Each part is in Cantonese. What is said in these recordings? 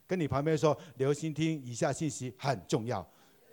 跟你旁边说，留心听，以下信息很重要。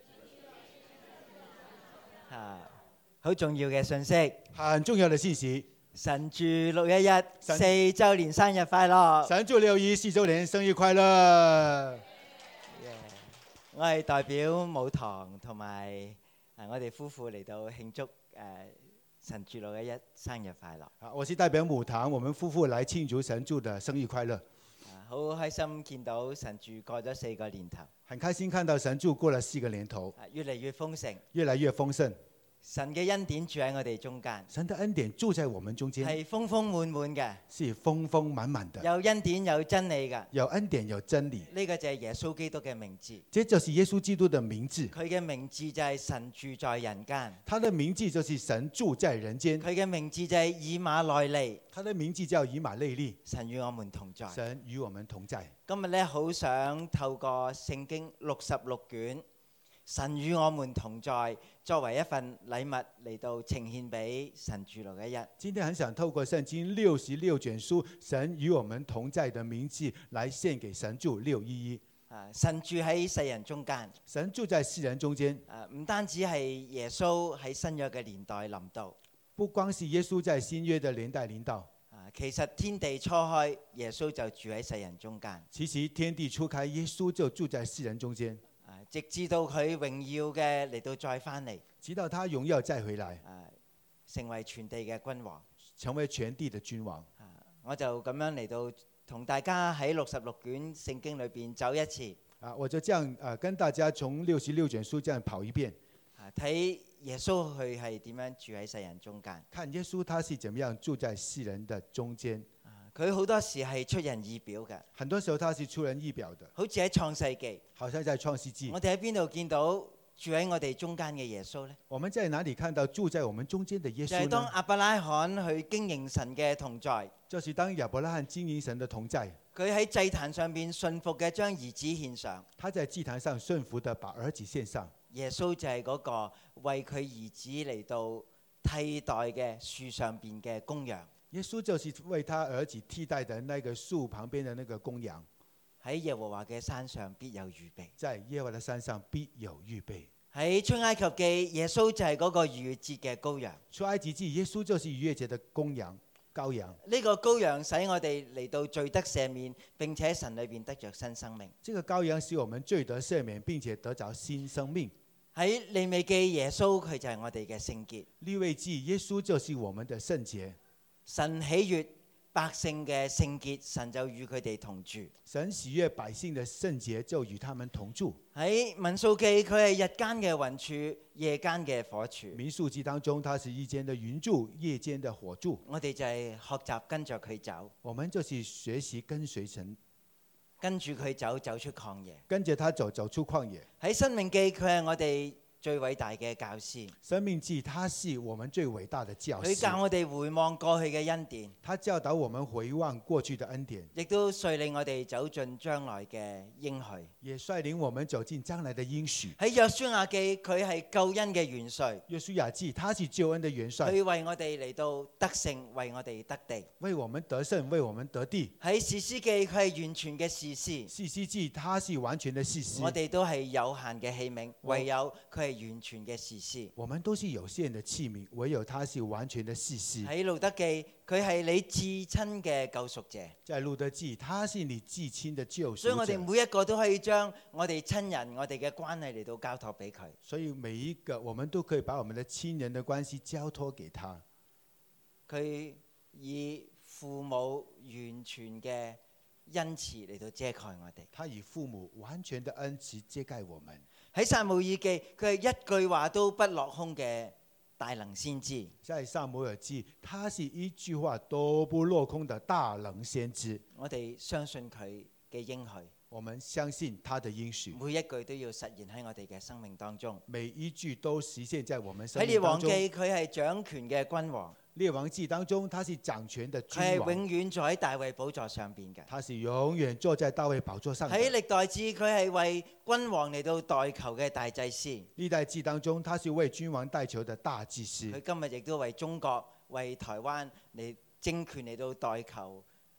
好重要嘅信息， 很重要的信息。 神祝611 4週年生日快樂！ 神祝611 4週年生日快樂！ 我係代表母堂同埋我哋夫婦嚟到慶祝神祝611生日快樂。 我是代表母堂，我們夫婦來慶祝神祝的生日快樂。 好開心見到神祝過咗4個年頭， 很開心看到神祝過了4個年頭， 越嚟越豐盛， 越來越豐盛。 神嘅恩典住喺我哋中間， 神的恩典住在我們中間， 係豐豐滿滿嘅， 是豐豐滿滿的， 有恩典有真理嘅， 有恩典有真理。 呢個就係耶穌基督嘅名字， 這就是耶穌基督的名字。 佢嘅名字就係神住在人間， 他的名字就是神住在人間。 佢嘅名字就係以馬內利， 他的名字叫以馬內利。 神與我們同在， 神與我們同在。 今日咧好想透過聖經66卷，神與我們同在，作為一份禮物嚟到呈獻俾神祝611。 今天很想透過聖經66卷書，神與我們同在的名字，來獻給神祝611。 神住喺世人中間， 神住在世人中間。 唔單止係耶穌喺新約嘅年代臨到， 不光是耶穌在新約的年代臨到。 其實天地初開，耶穌就住喺世人中間。 其實天地初開，耶穌就住在世人中間。 直至到佢榮耀嘅嚟到再翻嚟， 直到他榮耀再回來， 成為全地嘅君王， 成為全地的君王。 我就咁樣嚟到同大家喺66卷聖經裏邊走一次。 我就這樣跟大家從66卷書這樣跑一遍， 睇耶穌佢係點樣住喺世人中間。 看耶穌他是怎麼樣住在世人的中間。 佢好多時係出人意表嘅， 很多時候他是出人意表的， 好似喺創世記， 好像在創世記。 我哋喺邊度見到住喺我哋中間嘅耶穌呢？ 我們在哪裡看到住在我們中間的耶穌呢？ 就係當亞伯拉罕去經營神嘅同在， 就是當亞伯拉罕經營神的同在， 佢喺祭壇上邊順服嘅將兒子獻上， 他在祭壇上順服的把兒子獻上。 耶穌就係嗰個為佢兒子嚟到替代嘅樹上邊嘅公羊。 耶穌就是為他兒子替代的那個樹旁邊的那個公羊。 喺耶和華嘅山上必有預備， 在耶和華的山上必有預備。 喺出埃及記，耶穌就係嗰個逾越節嘅羔羊。 出埃及記，耶穌就是逾越節的羔羊。 呢個羔羊使我哋嚟到罪得赦免，並且神裏邊得着新生命。 這個羔羊使我們罪得赦免，並且得着新生命。 喺利未記，耶穌佢就係我哋嘅聖潔。 利未記，耶穌就是我們的聖潔。 神喜悅百姓嘅聖潔，神就與佢哋同住。 神喜悅百姓的聖潔，就與他們同住。 喺民數記，佢係日間嘅雲柱，夜間嘅火柱。 民數記當中，他是日間的雲柱，夜間的火柱。 我哋就係學習跟着佢走。 我們就是學習跟隨神， 跟住佢走，走出曠野。 跟着他走，走出曠野。 喺申命記，佢係我哋最偉大嘅教師。 申命記，他是我們最偉大的教師。 佢教我哋回望過去嘅恩典。 他教導我們回望過去的恩典， 亦都率領我哋走進將來嘅應許。 也率領我們走進將來的應許。 喺約書亞記，佢係救恩嘅元帥。 約書亞記，他是救恩的元帥。 佢為我哋嚟到得勝，為我哋得地。 為我們得勝，為我們得地。 喺士師記，佢係完全嘅士師。 士師記，他是完全的士師。 我哋都係有限嘅器皿，唯有佢係完全嘅士師。 我們都是有限的器皿，唯有他是完全的士師。 喺路德記，佢係你至親嘅救贖者。 在路德記，他是你至親的救贖者。 所以我哋每一個都可以將我哋親人、我哋嘅關係嚟到交託俾佢。 所以每一個我們都可以把我們的親人的關係交託給他。 佢以父母完全嘅恩慈嚟到遮蓋我哋。 他以父母完全的恩慈遮蓋我們。 喺撒母耳記，佢係一句話都不落空嘅大能先知。 在撒母耳記，他是一句話都不落空的大能先知。 我哋相信佢嘅應許， 我們相信他的應許， 每一句都要實現喺我哋嘅生命當中。 每一句都實現在我們生喺列王命當中。 記，佢係掌權嘅君王。 列王記當中，他是掌權的君王。 佢係永遠坐喺大衛寶座上邊嘅。 他是永遠坐在大衛寶座上的。 喺歷代志，佢係為君王嚟到代求嘅大祭司。 歷代志當中，他是為君王代求的大祭司。 佢今日亦都為中國、為台灣嚟政權嚟到代求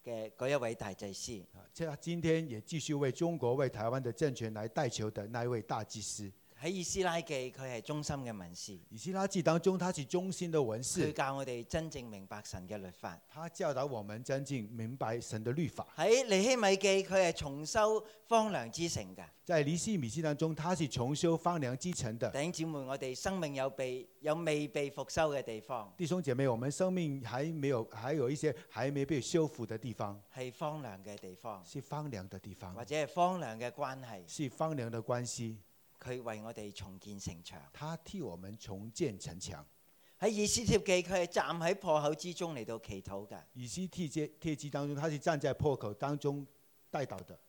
嘅嗰一位大祭司。 这今天也继续为中国、为台湾的政权来代求的那一位大祭司。 喺以斯拉記，佢係忠心嘅文士， 以斯拉記當中，他是忠心的文佢士， 教我哋真正明白神嘅律法。 他教導我們真正明白神的律法。 喺尼希米記，佢係重修荒涼之城嘅。 在尼希米記當中，他是重修荒涼之城的。 弟兄姊妹，我哋生命有未被復修嘅地方， 弟兄姐妹，我們生命還有一些還沒被修復的地方， 係荒涼嘅地方， 是荒涼的地方， 或者係荒涼嘅關係。 是荒涼的關係。 佢為我哋重建城牆。 他替我們重建城牆。 喺以斯帖記，佢係站喺破口之中嚟到祈禱嘅。 以斯帖記當中，他是站在破口當中代禱的。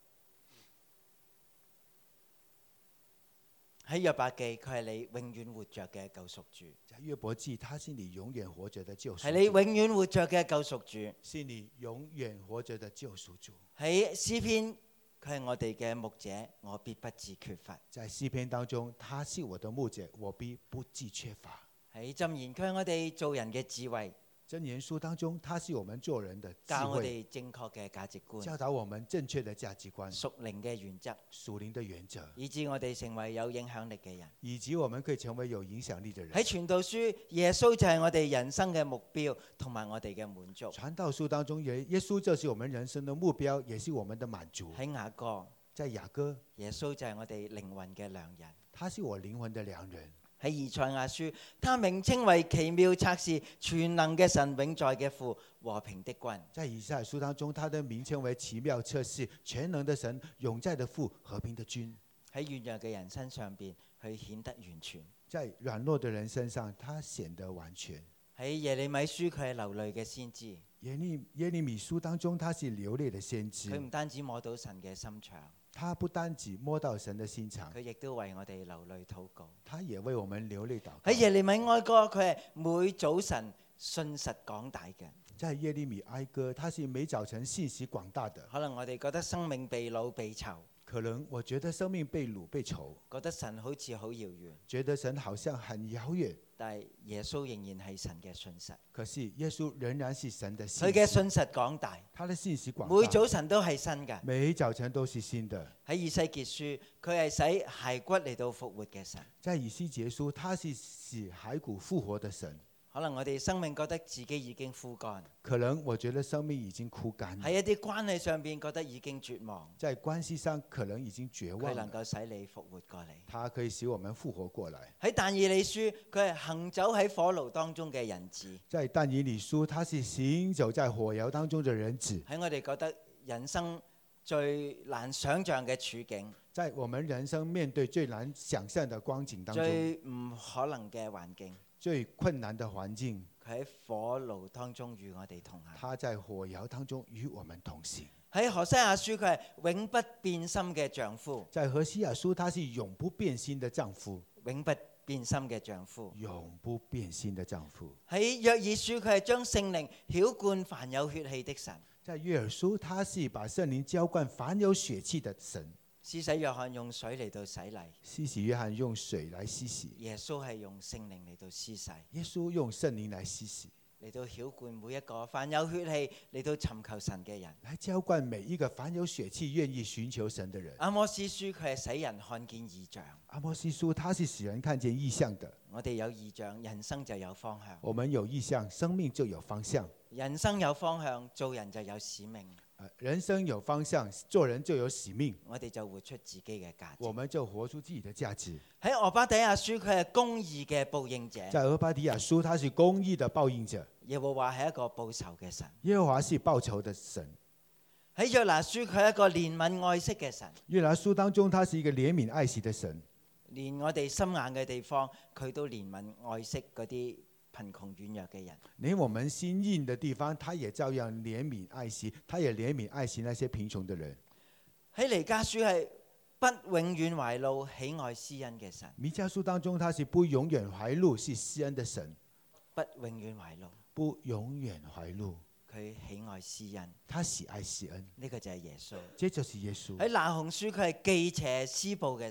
喺約伯記，佢係你永遠活着嘅救贖主。 在約伯記，他是你永遠活着的救贖主。 係你永遠活着嘅救贖主。 是你永遠活着的救贖主。 喺詩篇，佢係我哋嘅牧者，我必不致缺乏。 在詩篇當中，他是我的牧者，我必不致缺乏。 喺箴言，佢係我哋做人嘅智慧。 箴言書當中，他是我們做人的智教我慧， 哋正確嘅價值觀， 教導我們正確的價值觀、 屬靈嘅原則， 屬靈的原則， 以致我哋成為有影響力嘅人。 以及我們可以成為有影響力的人。 喺傳道書，耶穌就係我哋人生嘅目標同埋我哋嘅滿足。 傳道書當中，耶穌就是我們人生的目標，也是我們的滿足。 喺雅歌， 在雅歌， 耶穌就係我哋靈魂嘅良人。 他是我靈魂的良人。 喺以賽亞書，他名稱為奇妙策士、全能嘅神、永在嘅父、和平的君。 在以賽亞書當中，他的名稱為奇妙策士、全能的神、永在的父、和平的君。 喺軟弱嘅人身上邊，佢顯得完全。 在軟弱的人身上，他顯得完全。 喺耶利米書，佢係流淚嘅先知。 耶利米書當中，他是流淚的先知。 佢唔單止摸到神嘅心腸， 他不單止摸到神的心腸， 佢亦都為我哋流淚禱告。 他也為我們流淚禱告。 喺耶利米哀歌，佢係每早晨信實廣大嘅。 在耶利米哀歌，他是每早晨信息廣大的。 可能我哋覺得生命被擄被囚， 可能我覺得生命被擄被囚， 覺得神好似好遙遠， 覺得神好像很遙遠。 但係耶穌仍然係神嘅信實。 可是耶穌仍然是神的信佢嘅信實廣大， 他的信息廣大， 每早晨都係新嘅。 每早晨都是新的。 喺以西結書，佢係使骸骨嚟到復活嘅神。 在以西結書，他是使骸骨復活的神。 可能我哋生命覺得自己已經枯乾， 可能我覺得生命已經枯乾， 喺一啲關係上邊覺得已經絕望。 在關係上可能已經絕望。 佢能夠使你復活過嚟。 他可以使我們復活過來。 喺但以理書，佢係行走喺火爐當中嘅人子。 在但以理書，他是行走在火窯當中的人子。 喺我哋覺得人生最難想像嘅處境， 在我們人生面對最難想象的光景當中， 最唔可能嘅環境， 最困難的環境， 佢喺火爐當中與我哋同行。 他在火窯當中與我們同行。 喺何西阿書，佢係永不變心嘅丈夫。 在何西阿書，他是永不變心的丈夫。 永不變心嘅丈夫。 永不變心的丈夫。 喺約珥書，佢係將聖靈澆灌凡有血氣的神。 在約珥書，他是把聖靈澆灌凡有血氣的神。 施洗約翰用水嚟到洗禮， 施洗約翰用水來洗洗。 耶穌係用聖靈嚟到施洗， 耶穌用聖靈來洗洗， 嚟到澆灌每一個凡有血氣嚟到尋求神嘅人， 來澆灌每一個凡有血氣願意尋求神的人。 阿摩司書佢係使人看見異象， 阿摩司書他是使人看見異象的。 我哋有異象，人生就有方向。 我們有異象，生命就有方向。 人生有方向，做人就有使命。 人生有方向，做人就有使命。 我哋就活出自己嘅價值。 我們就活出自己的價值。 喺俄巴底亞書，佢係公義嘅報應者。 在俄巴底亞書，他是公義的報應者。 耶和華係一個報仇嘅神。 耶和華是報仇的神。 喺約拿書，佢係一個憐憫愛惜嘅神。 約拿書當中，他是一個憐憫愛惜的神。 連我哋心硬嘅地方，佢都憐憫愛惜嗰啲貧窮軟弱嘅人。 連我們心硬的地方，他也照樣憐憫愛惜，他也憐憫愛惜那些貧窮的人。 喺彌迦書係不永遠懷怒、喜愛施恩嘅神。 彌迦書當中，他是不永遠懷怒，是施恩的神。 不永遠懷怒， 不永遠懷怒， 佢喜愛施恩， 他喜愛施恩。 呢個就係耶穌。 這就是耶穌。 喺那鴻書，佢係忌邪施暴嘅神。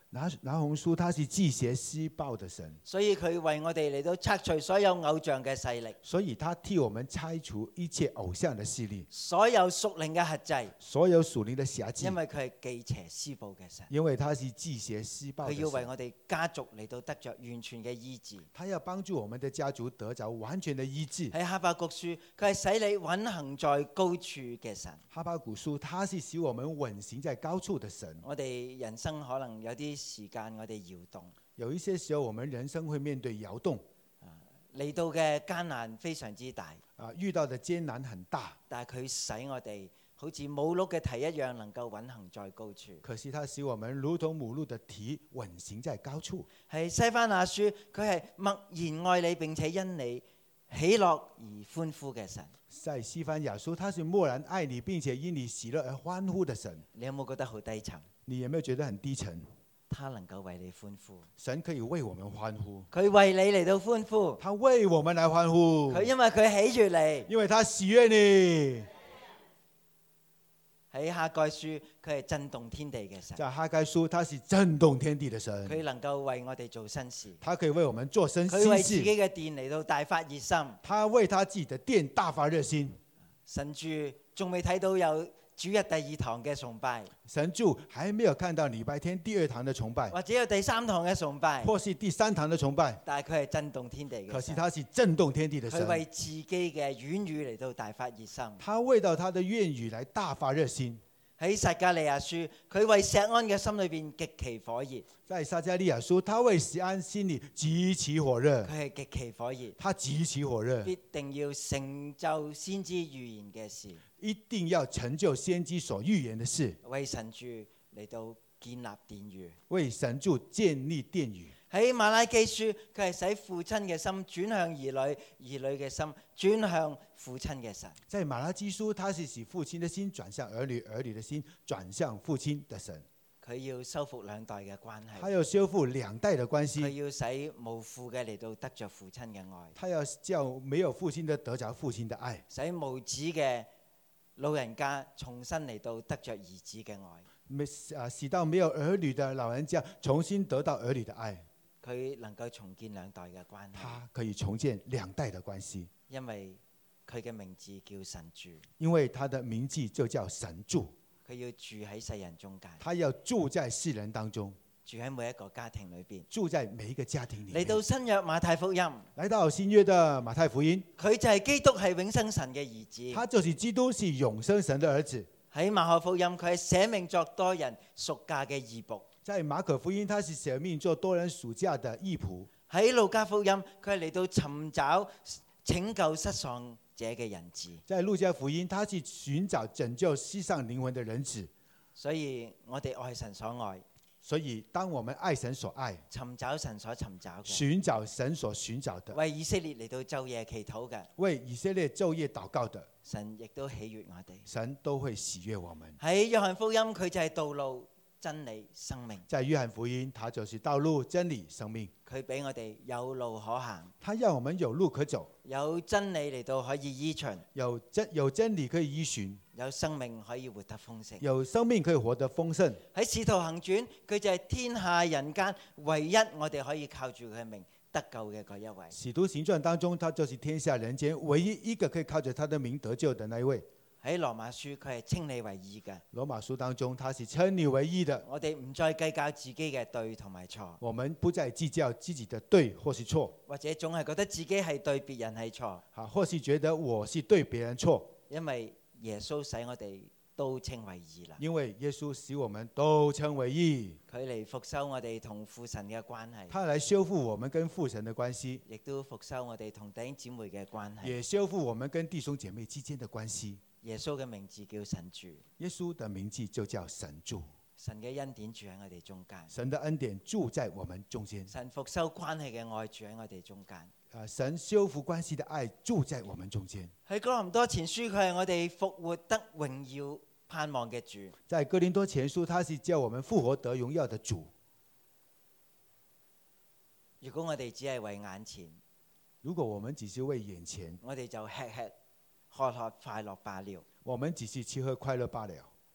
拿紅書他是祭邪施暴的神， 所以佢為我哋嚟到拆除所有偶像嘅勢力， 所以他替我們拆除一切偶像的勢力， 所有屬靈嘅轄制， 所有屬靈的轄制， 因為佢係忌邪施暴嘅神， 因為他是祭邪施暴的佢要為神， 我哋家族嚟到得着完全嘅醫治。 他要幫助我們的家族得着完全的醫治。 喺哈巴谷書，佢係使你穩行在高處嘅神。 哈巴谷書他是使我們穩行在高處的神。 我哋人生可能有啲時間我哋搖動， 有一些時候我們人生會面對搖動， 嚟到嘅艱難非常之大， 遇到的艱難很大， 但係佢使我哋好似母鹿嘅蹄一樣，能夠穩行在高處。 可是他使我們如同母鹿的蹄穩行在高處。 係西番雅書，佢係默然愛你並且因你喜樂而歡呼嘅神。 在西番雅書，他是默然愛你並且因你喜樂而歡呼的神。 你有冇覺得好低沉？ 你有沒有覺得很低沉？ 他能夠為你歡呼， 神可以為我們歡呼， 佢為你嚟到歡呼， 他為我們來歡呼， 佢因為佢喜悅你。 因為他喜悅你。 喺哈該書，佢係震動天地嘅神， 在哈該書，他是震動天地的神， 佢能夠為我哋做新事， 他可以為我們做新佢為自己事， 嘅殿嚟到大發熱心。 他為他自己的殿大發熱心。 神主仲未睇到有主日第二堂嘅崇拜， 神主還沒有看到禮拜天第二堂的崇拜， 或者有第三堂嘅崇拜， 或是第三堂的崇拜， 但係佢係震動天地嘅神。 可是他是震動天地的神， 佢為自己嘅言語嚟到大發熱心。 他為到他的願語來大發熱心。 喺撒迦利亞書，佢為錫安嘅心裏邊極其火熱。 在撒迦利亞書，他為錫安心裏極其火熱， 佢係極其火熱， 他極其火熱， 必定要成就先知預言嘅事， 一定要成就先知所預言的事， 為神主嚟到建立殿宇。 為神主建立殿宇。 喺馬拉基書，佢係使父親嘅心轉向兒女，兒女嘅心轉向父親嘅神。 在馬拉基書，他是使父親的心轉向兒女，兒女的心轉向父親的神。 佢要修復兩代嘅關係， 他要修復兩代的關佢係， 要使無父嘅嚟到得着父親嘅愛， 他要叫沒有父親的得着父親的愛， 使無子嘅老人家重新嚟到得着兒子嘅愛。 使到沒有兒女的老人家重新得到兒女的愛。 佢能夠重建兩代嘅關係， 他可以重建兩代的關係， 因為佢嘅名字叫神主， 因為他的名字就叫神住。 佢要住喺世人中間， 他要住在世人當中， 住喺每一個家庭裏邊。 住在每一個家庭裏面。 嚟到新約馬太福音， 來到新約的馬太福音， 佢就係基督係永生神嘅兒子。 他就是基督，是永生神的兒子。 喺馬可福音，佢係捨命作多人贖價嘅義僕。 在馬可福音，他是捨命做多人贖價的義僕。 喺路加福音，佢係嚟到尋找拯救失喪者嘅人子。 在路加福音，他是尋找拯救失喪靈魂的人子。 所以我哋愛神所愛， 所以當我們愛神所愛， 尋找神所尋找嘅， 尋找神所尋找的， 為以色列嚟到晝夜祈禱嘅， 為以色列晝夜禱告的， 神亦都喜悅我哋。 神都會喜悅我們。 喺約翰福音，佢就係道路、真理、生命。 在約翰福音，他就是道路、真理、生命。 佢俾我哋有路可行， 他讓我們有路可走， 有真理嚟到可以依循， 有真理可以依循， 有生命可以活得豐盛。 有生命可以活得豐盛。 喺使徒行傳，佢就係天下人間唯一我哋可以靠住佢嘅名得救嘅嗰一位。 使徒行傳當中，他就是天下人間唯一一個可以靠着他的名得救的那一位。 喺羅馬書，佢係稱你為義嘅。 羅馬書當中，他是稱你為義的。 我哋唔再計較自己嘅對同埋錯， 我們不再計較自己的對或是錯， 或者總係覺得自己係對別人係錯， 或是覺得我是對別人錯。 因為耶穌使我哋都稱為義啦。 因為耶穌使我們都稱為義， 佢嚟復修我哋同父神嘅關係， 他來修復我們跟父神的關係， 亦都復修我哋同弟兄姊妹嘅關係。 也修復我們跟弟兄姐妹之間的關係。 耶穌嘅名字叫神主， 耶穌的名字就叫神住， 神嘅恩典住喺我哋中間， 神的恩典住在我們中間， 神復修關係嘅愛住喺我哋中間。 神修復關係的愛住在我們中間。 喺哥林多前書，佢係我哋復活得榮耀盼望嘅主。 在哥林多前書，他是叫我們復活得榮耀的主。 如果我哋只係為眼前， 如果我們只是為眼前， 我哋就吃吃喝喝快樂罷了。 我們只是吃喝快樂罷了。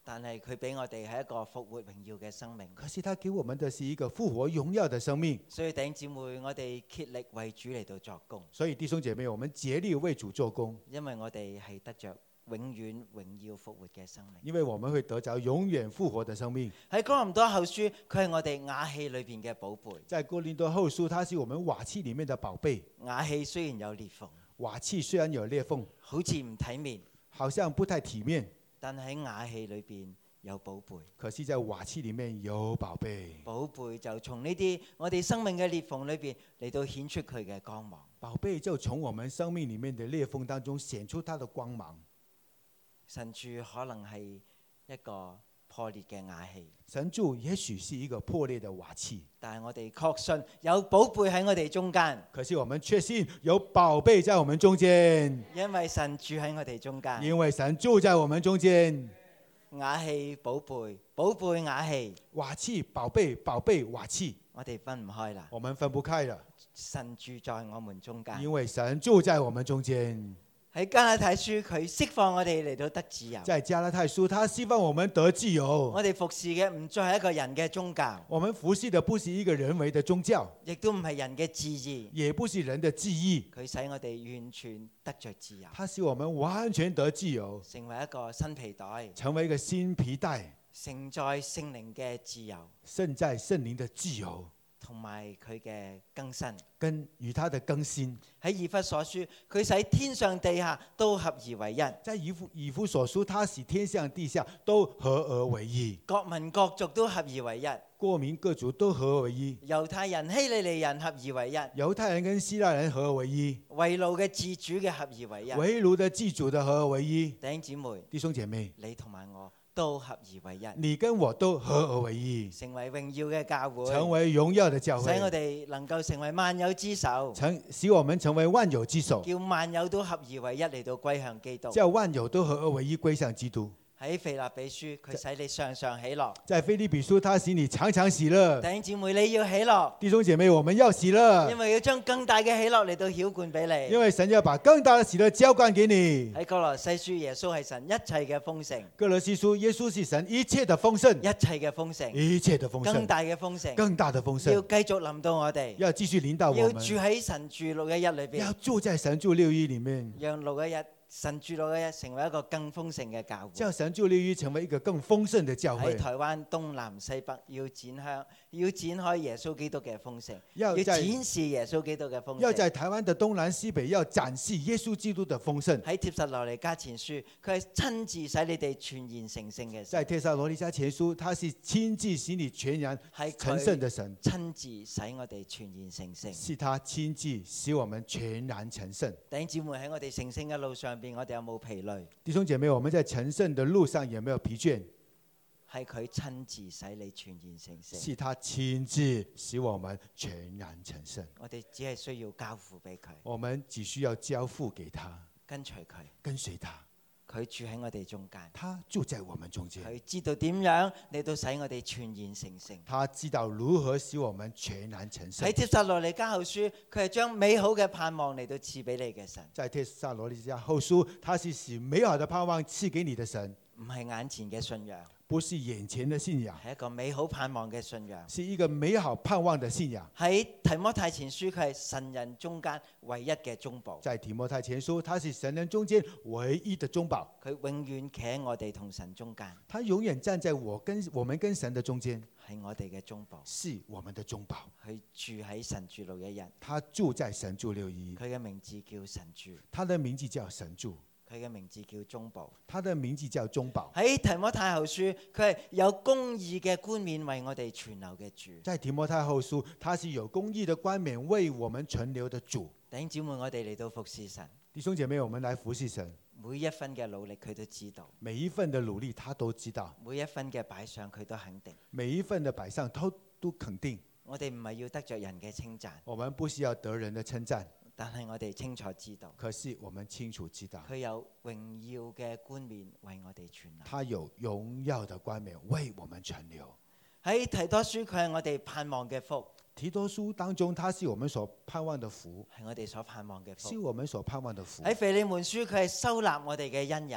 但係佢俾我哋係一個復活榮耀嘅生命。 可是他給我們的是一個復活榮耀的生命。 所以弟兄姊妹，我哋竭力為主嚟到作工。 所以弟兄姐妹，我們竭力為主做工， 因為我哋係得着永遠榮耀復活嘅生命。 因為我們會得着永遠復活的生命。 喺哥林多後書，佢係我哋瓦器裏邊嘅寶貝。 在哥林多後書，它是我們瓦器裏面的寶貝。 瓦器雖然有裂縫， 瓦器雖然有裂縫， 好似唔體面， 好像不太體面， 但喺瓦器裏邊有寶貝。 可是在瓦器裏面有寶貝。 寶貝就從呢啲我哋生命嘅裂縫裏邊嚟到顯出佢嘅光芒。 寶貝就從我們生命裏面的裂縫當中顯出它的光芒。 神柱可能係一個破裂嘅瓦器， 神柱也許是一個破裂的瓦器， 但係我哋確信有寶貝喺我哋中間。 可是我們確信有寶貝在我們中間， 因為神住喺我哋中間。 因為神住在我們中間。 瓦器寶貝，寶貝瓦器， 瓦器寶貝，寶貝瓦器， 我哋分唔開啦。 我們分不開了， 神住在我們中間。 因為神住在我們中間。 喺加拉太書，佢釋放我哋嚟到得自由。 在加拉太書，他希望我們得自由。 我哋服侍嘅唔再係一個人嘅宗教， 我們服侍的不是一個人為的宗教， 亦都唔係人嘅旨意， 也不是人的旨意。 佢使我哋完全得着自由， 他使我們完全得自由， 成為一個新皮袋， 成為一個新皮帶， 承載聖靈嘅自由， 勝在聖靈的自由， 同埋佢嘅更新。 跟與他的更新。 喺以弗所書，佢使天上地下都合而為一。 在以弗所書，他使天上地下都合而為一， 各民各族都合而為一， 各民各族都合而為一， 猶太人希利尼人合而為一， 猶太人跟希臘人合而為一， 為奴嘅自主嘅合而為一。 為奴的自主的合而為一。 弟兄姊妹， 弟兄姐妹， 你同埋我都合而為一， 你跟我都合而為一， 成為榮耀嘅教會， 成為榮耀的教使我會， 哋能夠成為萬有之首， 使我們成為萬有之首， 叫萬有都合而為一嚟到歸向基督。 叫萬有都合而為一歸向基督。 喺腓立比書，佢使你常常喜樂。 在腓立比書，他使你常常喜樂。 弟兄姊妹，你要喜樂， 弟兄姐妹，我們要喜樂， 因為要將更大嘅喜樂嚟到澆灌俾你。 因為神要把更大的喜樂澆灌給你。 喺哥羅西書，耶穌係神一切嘅豐盛， 哥羅西書，耶穌是神一切的豐盛， 一切嘅豐盛， 一切的豐盛， 更大嘅豐盛， 更大的豐要盛， 繼續臨到我哋， 要繼續臨到我們， 要住喺神住611裏邊， 要住在神住611裡面， 讓611神住611成為一個更豐盛嘅教會。 叫神住611成為一個更豐盛的教會。 喺台灣東南西北要展開耶穌基督嘅豐盛， 要展示耶穌基督嘅豐盛。 要在台灣的東南西北要展示耶穌基督的豐盛。 喺帖撒羅尼迦前書，佢係親自使你哋全然成聖嘅神。 在帖撒羅尼迦前書，他是親自使你全然成聖的神， 親自使我哋全然成聖。 是他親自使我們全然成聖。 弟兄姊妹，喺我哋成聖嘅路上邊，我哋有冇疲累？ 弟兄姐妹，我們在成聖的路上有沒有疲倦？ 係佢親自使你全然成聖。 是他親自使我們全然成聖。 我哋只係需要交付俾佢， 我們只需要交付給他， 跟隨佢， 跟隨他。 佢住喺我哋中間， 他住在我們中間， 佢知道點樣嚟到使我哋全然成聖。 他知道如何使我們全然成聖。 喺帖撒羅尼迦後書，佢係將美好嘅盼望嚟到賜俾你嘅神。 在帖撒羅尼迦後書，他是使美好的盼望賜給你的神， 唔係眼前嘅信仰， 不是眼前的信仰， 係一個美好盼望嘅信仰。 是一個美好盼望的信仰。 喺提摩太前書，佢係神人中間唯一嘅中保。 在提摩太前書，他是神人中間唯一的中保。 佢永遠企喺我哋同神中間， 他永遠站在我們跟神的中間， 係我哋嘅中保， 是我們的中保。 佢住喺神住611， 他住在神住611， 佢嘅名字叫神住， 他的名字叫神住， 佢嘅名字叫中保。 他的名字叫中保。 喺提摩太後書，佢係有公義嘅冠冕為我哋存留嘅主。 在提摩太後書，他是有公義的冠冕為我們存留的主。 弟兄姊妹，我哋嚟到服侍神， 弟兄姐妹，我們來服侍神， 每一分嘅努力佢都知道， 每一份的努力他都知道， 每一分嘅擺上佢都肯定。 每一份的擺上他都肯定。 我哋唔係要得着人嘅稱讚， 我們不需要得人的稱讚， 但係我哋清楚知道， 可是我們清楚知道， 佢有榮耀嘅冠冕為我哋存留。 他有榮耀的冠冕為我們存留。 喺提多書，佢係我哋盼望嘅福。 提多書當中，他是我們所盼望的福， 係我哋所盼望嘅福。 是我們所盼望的福。 喺腓利門書，佢係收納我哋嘅恩人。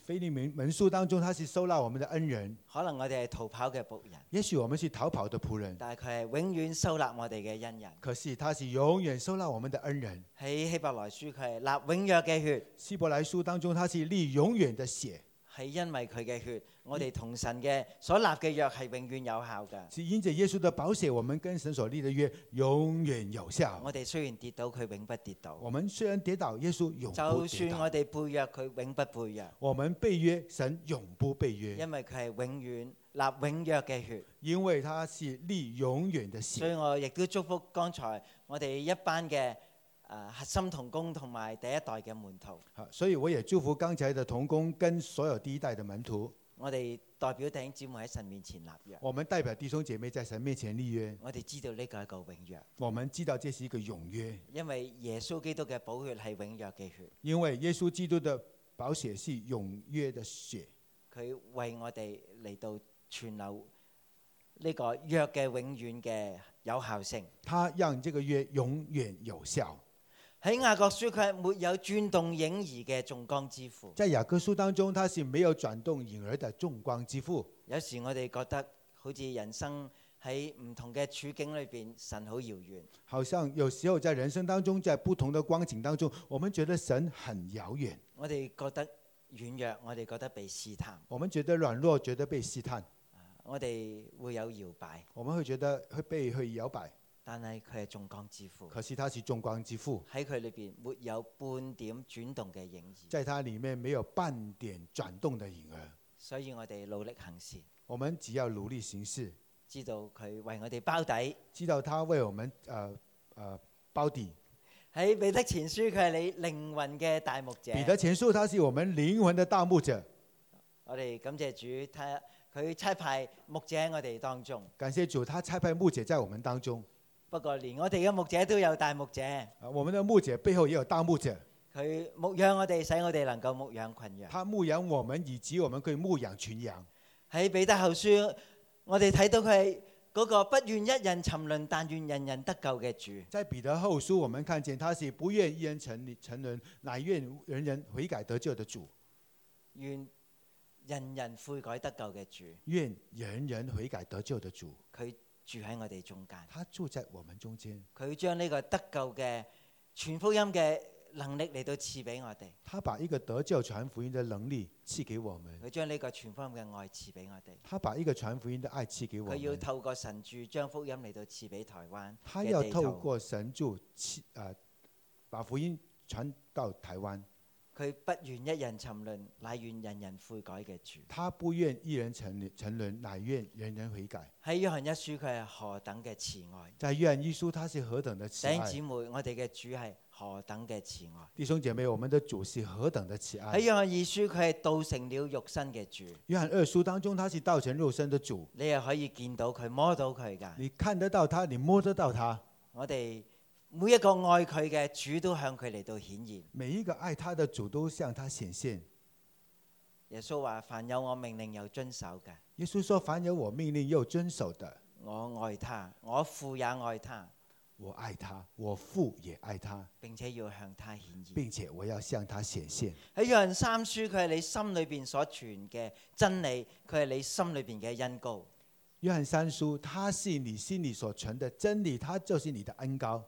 腓利门書當中，他是收納我們的恩人。 可能我哋係逃跑嘅僕人， 也許我們是逃跑的僕人， 但係佢係永遠收納我哋嘅恩人。 可是他是永遠收納我們的恩人。 喺希伯來書佢係立永約嘅血， 希伯來書當中，他是立永遠的血， 係因為佢嘅血，我哋同神嘅所立嘅約係永遠有效嘅。 是因着耶穌的寶血，我們跟神所立的約永遠有效。 我哋雖然跌倒，佢永不跌倒； 我們雖然跌倒，耶穌永不就跌倒。 算我哋背約，佢永不背約。 我們背約，神永不背約， 因為佢係永遠立永約嘅血。 因為他是立永遠的血。 所以我亦都祝福剛才我哋一班嘅核心同工同埋第一代嘅門徒。 所以我也祝福剛才的同工跟所有第一代的門徒。 我哋代表弟兄姊妹喺神面前立約。 我們代表弟兄姐妹在神面前立約。 我哋知道呢個係一個永約。 我們知道這是一個永約， 因為耶穌基督嘅寶血係永約嘅血。 因為耶穌基督的寶血是永約的血。 佢為我哋嚟到存留呢個約嘅永遠嘅有效性。 他讓這個約永遠有效。 喺雅各書佢係沒有轉動影兒嘅眾光之父。 在雅各書當中，他是沒有轉動影兒的眾光之父。 有時我哋覺得好似人生喺唔同嘅處境裏邊，神好遙遠。 好像有時候在人生當中，在不同的光景當中，我們覺得神很遙遠。 我哋覺得軟弱，我哋覺得被試探。 我們覺得軟弱，覺得被試探。 我哋會有搖擺。 我們會覺得會被搖擺。 但係佢係眾光之父。 可是他是眾光之父。 喺佢裏邊沒有半點轉動嘅影兒。 在他裡面沒有半點轉動的影兒。 所以我哋努力行事。 我們只要努力行事。 知道佢為我哋包底。 知道他為我們包底。 喺彼得前書，佢係你靈魂嘅大牧者。 彼得前書，他是我們靈魂的大牧者。 我哋感謝主，佢差派牧者喺我哋當中。 感謝主，他差派牧者在我們當中。 不過連我哋嘅牧者都有大牧者。 我們的牧者背後也有大牧者。 佢牧養我哋，使我哋能夠牧養群羊。 他牧養我們，以及我們可以牧養群羊。 喺彼得後書，我哋睇到佢係嗰個不願一人沉淪，但願人人得救嘅主。 在彼得後書，我們看見他是不願一人沉淪，乃願人人悔改得救的主。 願人人悔改得救嘅主。 願人人悔改得救的主。 佢住喺我哋中間。 他住在我們中間。 佢將呢個得救嘅傳福音嘅能力嚟到賜俾我哋。 他把一個得救傳福音的能力賜給我們。 佢將呢個傳福音嘅愛賜俾我哋。 他把一個傳福音的愛賜給我們。 佢要透過神助將福音嚟到賜俾台灣。 他要透過神助把福音傳到台灣。 佢不願一人沉淪，乃願人人悔改嘅主。 他不願一人沉淪，乃願人人悔改。 喺約翰一書，佢係何等嘅慈愛。 在約翰一書，他是何等的慈愛。 弟兄姊妹，我哋嘅主係何等嘅慈愛。 弟兄姐妹，我們的主是何等的慈愛。 喺約翰二書，佢係道成了肉身嘅主。 約翰二書當中，他是道成肉身的主。 你又可以見到佢，摸到佢㗎。 你看得到他，你摸得到他。 我哋每一個愛佢嘅主都向佢嚟到顯現。 每一個愛他的主都向他顯現。 耶穌話：凡有我命令又遵守嘅。 耶穌說：凡有我命令又遵守的， 我愛他，我父也愛他。 我愛他，我父也愛他， 並且要向他顯現。 並且我要向他顯現。 喺約翰三書，佢係你心裏邊所傳嘅真理，佢係你心裏邊嘅恩膏。 約翰三書，他是你心裏所存的真理，他就是你的恩膏。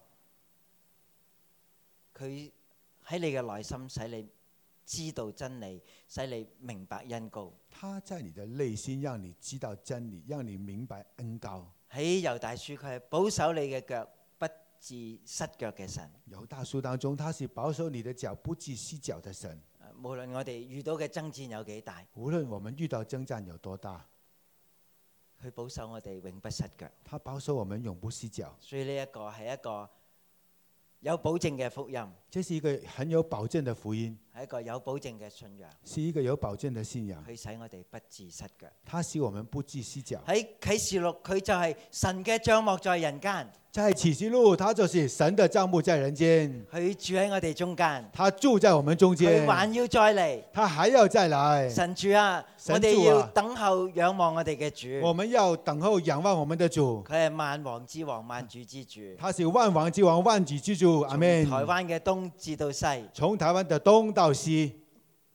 佢喺你嘅內心，使你知道真理，使你明白恩膏。 他在你的內心，讓你知道真理，讓你明白恩膏。 喺猶大書，佢係保守你嘅腳不致失腳嘅神。 猶大書當中，他是保守你的腳不致失腳的神。 無論我哋遇到嘅爭戰有幾大， 無論我們遇到征戰有多大， 佢保守我哋永不失腳。 他保守我們永不失腳。 所以呢一個係一個有保證嘅福音， 這是一個很有保證的福音， 係一個有保證嘅信仰， 是一個有保證的信仰。 佢使我哋不致失腳。 他使我們不致失腳。 喺啟示錄，佢就係神嘅帳幕在人間。 在啟示錄，他就是神的帳幕在人間。 佢住喺我哋中間， 他住在我們中間。 佢還要再嚟， 他還要再來。 神主啊， 神主啊， 我哋要等候仰望我哋嘅主。 我們要等候仰望我們的主。 佢係萬王之王，萬主之主。 他是萬王之王，萬主之主。阿們。 從台灣嘅東至到西， 從台灣的東到西，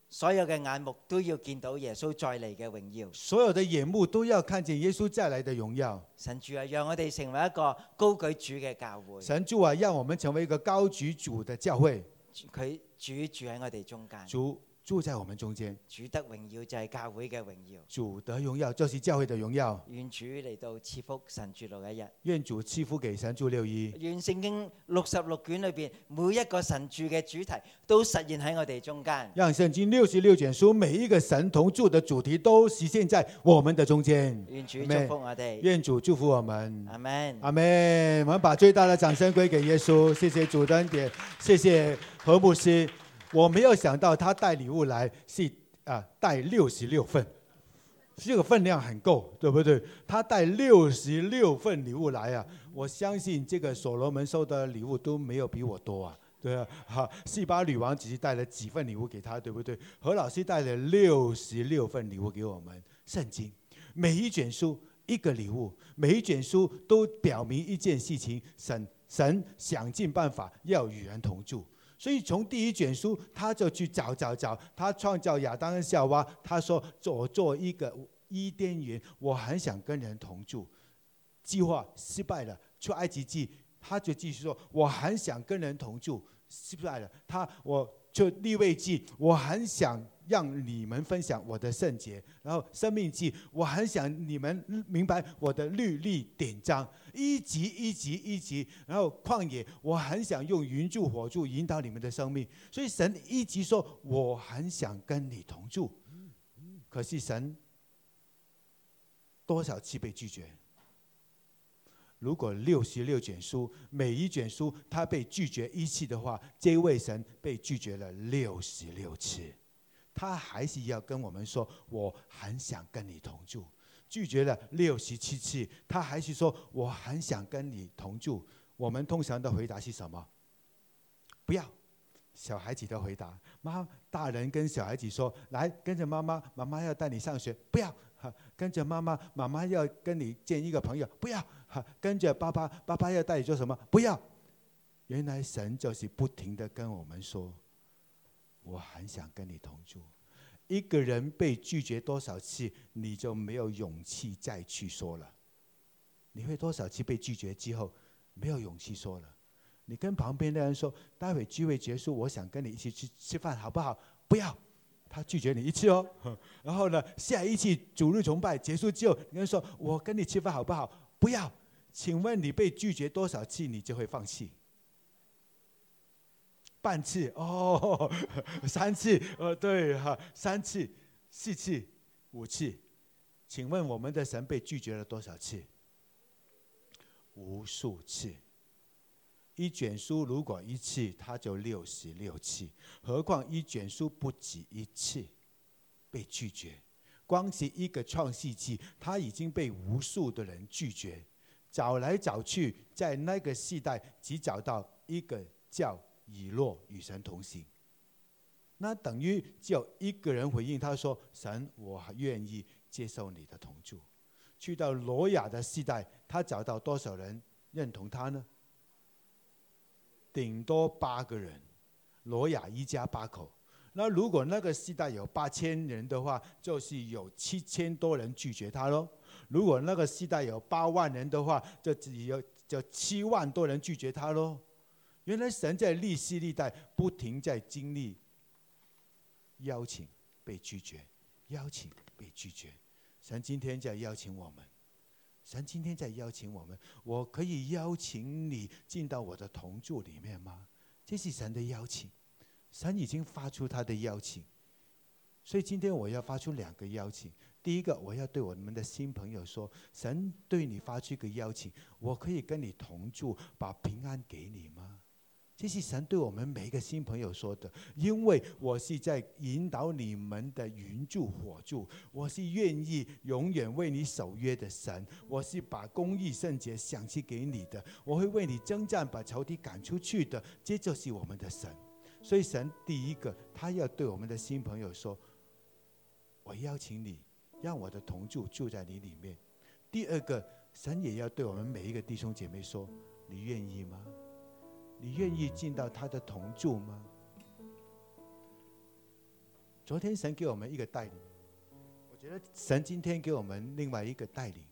所有嘅眼目都要見到耶穌再嚟嘅榮耀。 所有的眼目都要看見耶穌再來的榮耀。 神主啊，讓我哋成為一個高舉主嘅教會。 神主啊，讓我們成為一個高舉主的教會。 佢主住喺我哋中間。 主住在我們中間。 主得榮耀就係教會嘅榮耀。 主得榮耀就是教會的榮耀。 願主嚟到賜福神住6一日。 願主賜福給神住6一。 願聖經66卷裏邊每一個神住嘅主題都實現喺我哋中間。 讓聖經66卷書每一個神同住的主題都實現在我們的中間。 願主祝福我哋。 願主祝福我們。 阿門。 阿門。我們把最大的掌聲歸給耶穌。謝謝主的恩典，謝謝何牧師。我沒有想到他帶禮物來是帶66份，這個分量很夠，對不對？他帶66份禮物來啊！我相信這個所羅門收的禮物都沒有比我多啊，對啊，西巴女王只是帶了幾份禮物給他，對不對？何老師帶了66份禮物給我們。聖經每一卷書一個禮物，每一卷書都表明一件事情，神想盡辦法要與人同住。所以從第一卷書，他就去找，他創造亞當跟夏娃，他說我做一個伊甸園，我很想跟人同住。計劃失敗了，出埃及記，他就繼續說我很想跟人同住，失敗了。我就利未記，我很想讓你們分享我的聖潔。然後生命記，我很想你們明白我的律例典章，一集。然後曠野，我很想用雲柱火柱引導你們的生命。所以神一直說我很想跟你同住，可是神多少次被拒絕？如果66卷書每一卷書他被拒絕1次的話，這位神被拒絕了66次，他還是要跟我們說我很想跟你同住。拒絕了67次，他還是說我很想跟你同住。我們通常的回答是什麼？不要。小孩子的回答，大人跟小孩子說，來跟着媽媽，媽媽要帶你上學，不要。跟着媽媽，媽媽要跟你見一個朋友，不要。跟着爸爸，爸爸要帶你做什麼，不要。原來神就是不停地跟我們說，我很想跟你同住。一個人被拒絕多少次，你就沒有勇氣再去說了。你會多少次被拒絕之後沒有勇氣說了？你跟旁邊的人說，待會聚會結束，我想跟你一起去吃飯，好不好？不要，他拒絕你1次哦。然後呢，下一次主日崇拜結束之後，你跟他說，我跟你吃飯好不好？不要。請問你被拒絕多少次，你就會放棄？半次哦，3次對3次、4次、5次。請問我們的神被拒絕了多少次？無數次。一卷書如果1次，它就66次，何況一卷書不止1次被拒絕。光是一個創世紀，它已經被無數的人拒絕，找來找去，在那個世代只找到一個叫以諾與神同行。那等於只有一個人回應他說，神，我願意接受你的同住。去到挪亞的世代，他找到多少人認同他呢？頂多8個人，挪亞一家8口。那如果那個世代有8000人的話，就是有7000多人拒絕他咯。如果那個世代有8萬人的話，就7萬多人拒絕他咯。原來神在歷世歷代不停在經歷邀請被拒絕，邀請被拒絕。神今天在邀請我們。神今天在邀請我們，我可以邀請你進到我的同住裡面嗎？這是神的邀請，神已經發出他的邀請，所以今天我要發出2個邀請。第一個，我要對我們的新朋友說，神對你發出一個邀請，我可以跟你同住，把平安給你嗎？這是神對我們每一個新朋友說的，因為我是在引導你們的雲柱火柱，我是願意永遠為你守約的神，我是把公義聖潔賞賜給你的，我會為你征戰，把仇敵趕出去的，這就是我們的神。所以神第一個，他要對我們的新朋友說，我邀請你，讓我的同住住在你裡面。第二個，神也要對我們每一個弟兄姐妹說，你願意嗎？你願意進到他的同住嗎？ 昨天神给我们一个带领，我觉得神今天给我们另外一个带领。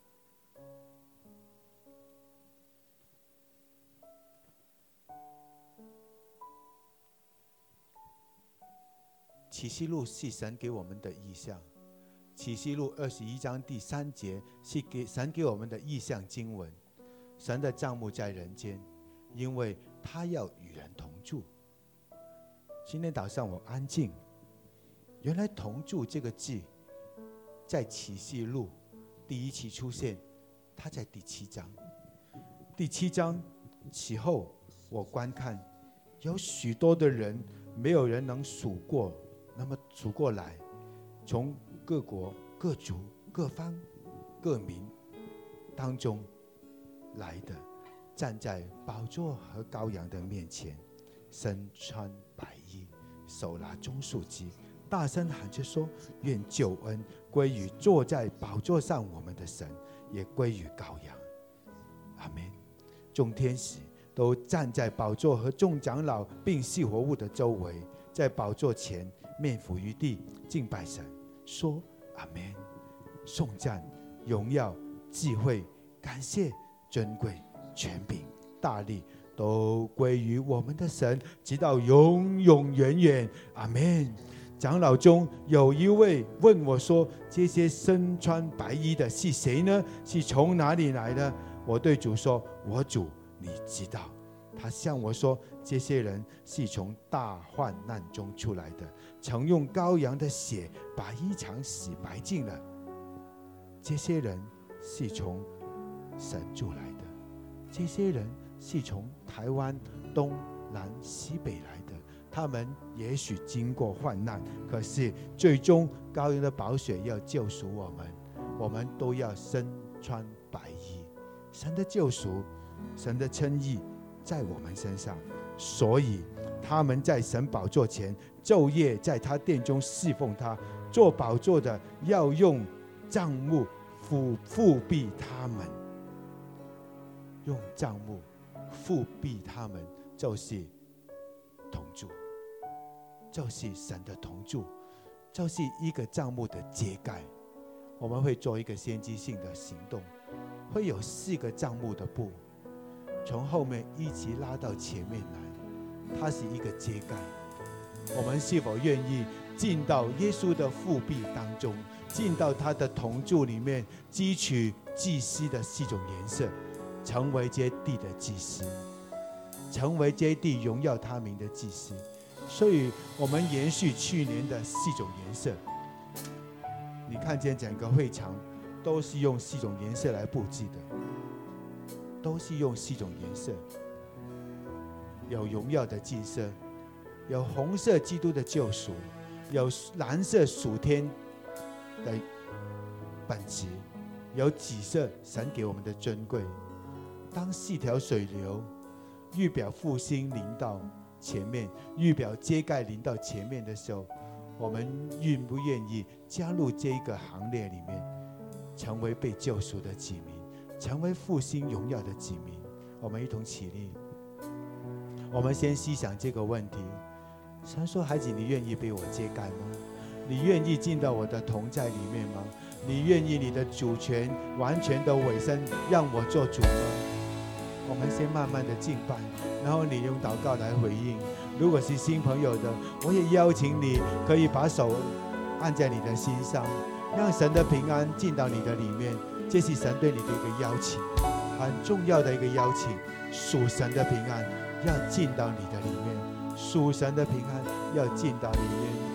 启示录是神给我们的意象，启示录21章第3节是神给我们的意象经文。神的帐幕在人间，因为他要与人同住。今天早上我安静，原来同住这个字在启示录第1期出现，它在第7章。第7章其后我观看，有许多的人，没有人能数过，那么数过来，从各国各族各方各民当中来的，站在宝座和羔羊的面前，身穿白衣，手拿棕树枝，大声喊着说：愿救恩归于坐在宝座上我们的神，也归于羔羊。阿们。众天使都站在宝座和众长老并细活物的周围，在宝座前面伏于地敬拜神，说阿们。颂赞、荣耀、智慧、感谢、尊贵、权柄、大力都归于我们的神，直到永永远远。阿们。长老中有一位问我说：这些身穿白衣的是谁呢？是从哪里来的？我对主说：我主，你知道。他向我说：这些人是从大患难中出来的，曾用羔羊的血把衣裳洗白净了。这些人是从神出来的，这些人是从台湾东南西北来的。他们也许经过患难，可是最终羔羊的宝血要救赎我们，我们都要身穿白衣。神的救赎，神的称义在我们身上，所以他们在神宝座前昼夜在他殿中侍奉他。做宝座的要用帐幕覆庇他们，用帐幕覆庇他们，就是同住，就是神的同住，就是一个帐幕的揭盖。我们会做一个先知性的行动，会有4个帐幕的布，从后面一直拉到前面来，它是一个揭盖。我们是否愿意进到耶稣的覆庇当中，进到他的同住里面，汲取祭司的4种颜色，成为这地的祭司，成为这地荣耀他名的祭司。所以我们延续去年的4种颜色，你看见整个会场都是用4种颜色来布置的，都是用4种颜色，有荣耀的祭色，有红色基督的救赎，有蓝色属天的本质，有紫色神给我们的尊贵。当4条水流预表复兴临到前面，预表揭盖临到前面的时候，我们愿不愿意加入这一个行列里面，成为被救赎的子民，成为复兴荣耀的子民？我们一同起立，我们先思想这个问题。神说：孩子，你愿意被我揭盖吗？你愿意进到我的同在里面吗？你愿意你的主权完全的委身让我做主吗？我们先慢慢的敬拜，然后你用祷告来回应。如果是新朋友的，我也邀请你可以把手按在你的心上，让神的平安进到你的里面。这是神对你的一个邀请，很重要的一个邀请。属神的平安要进到你的里面，属神的平安要进到里面。